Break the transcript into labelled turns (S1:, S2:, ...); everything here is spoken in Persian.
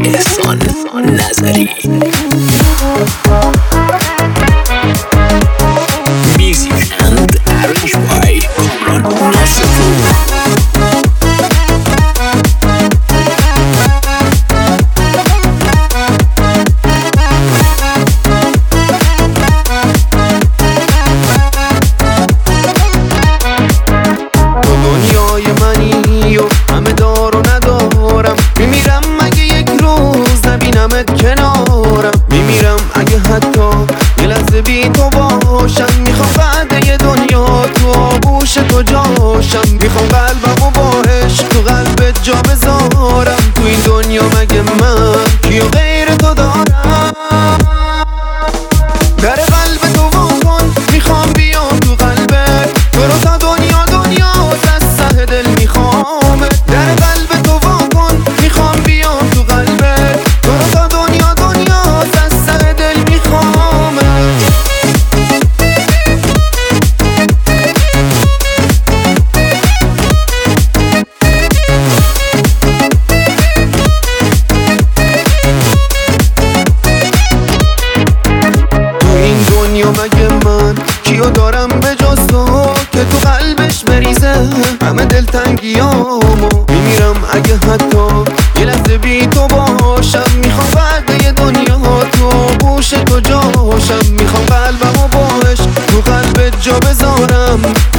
S1: احسان نظری. Music and arranged by Kamran Nasipur.
S2: کنارم میمیرم اگه حتی یه لحظه بی تو باشم. میخوام بعد یه دنیا تو آغوش تو جاشم. میخوام قلبمو با عشق تو قلبت جا بذارم. تو این دنیا مگه من کیو غیر تو دارم؟ در قلب تو وا کن، میخوام بیام تو قلبت. تو رو تا دنیا از ته دل میخوام. در قلب تو وا کن، میخوام بیام تو قلبت. تو رو تا دنیا از ته دل میخوام. تو این دنیا مگه من کیو دارم به جز تو که تو قلبش بریزه همه دلتنگیامو؟ میمیرم اگه حتی یه لحظه بی تو باشم. میخوام بعد یه دنیا تو آغوش تو جاشم. میخوام قلبمو باش تو قلبت جا بذارم.